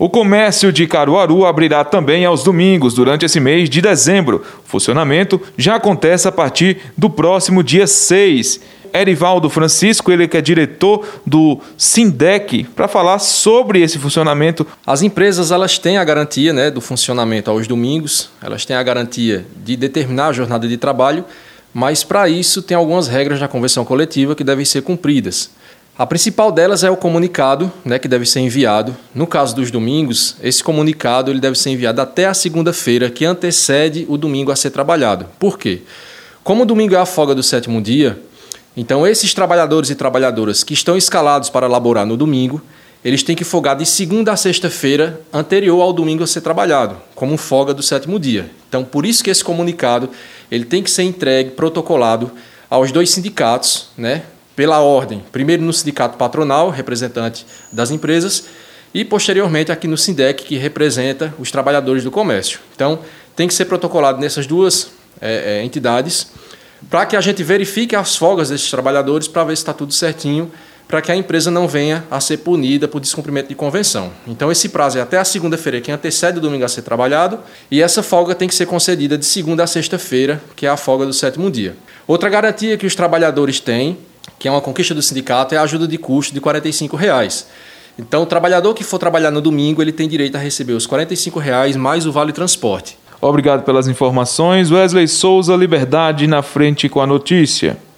O comércio de Caruaru abrirá também aos domingos durante esse mês de dezembro. O funcionamento já acontece a partir do próximo dia 6. Erivaldo Francisco, ele que é diretor do SINDEC, para falar sobre esse funcionamento. As empresas elas têm a garantia, do funcionamento aos domingos, elas têm a garantia de determinar a jornada de trabalho, mas para isso tem algumas regras na convenção coletiva que devem ser cumpridas. A principal delas é o comunicado, que deve ser enviado. No caso dos domingos, esse comunicado ele deve ser enviado até a segunda-feira que antecede o domingo a ser trabalhado. Por quê? Como o domingo é a folga do 7º dia, então esses trabalhadores e trabalhadoras que estão escalados para laborar no domingo, eles têm que folgar de segunda a sexta-feira anterior ao domingo a ser trabalhado, como folga do 7º dia. Então, por isso que esse comunicado ele tem que ser entregue, protocolado aos 2 sindicatos, pela ordem, primeiro no sindicato patronal, representante das empresas, e posteriormente aqui no SINDEC, que representa os trabalhadores do comércio. Então, tem que ser protocolado nessas duas entidades, para que a gente verifique as folgas desses trabalhadores, para ver se está tudo certinho, para que a empresa não venha a ser punida por descumprimento de convenção. Então, esse prazo é até a segunda-feira, que antecede o domingo a ser trabalhado, e essa folga tem que ser concedida de segunda a sexta-feira, que é a folga do 7º dia. Outra garantia que os trabalhadores têm, que é uma conquista do sindicato, é a ajuda de custo de R$ 45. Então, o trabalhador que for trabalhar no domingo, ele tem direito a receber os R$ 45 mais o vale transporte. Obrigado pelas informações. Wesley Souza, Liberdade, na frente com a notícia.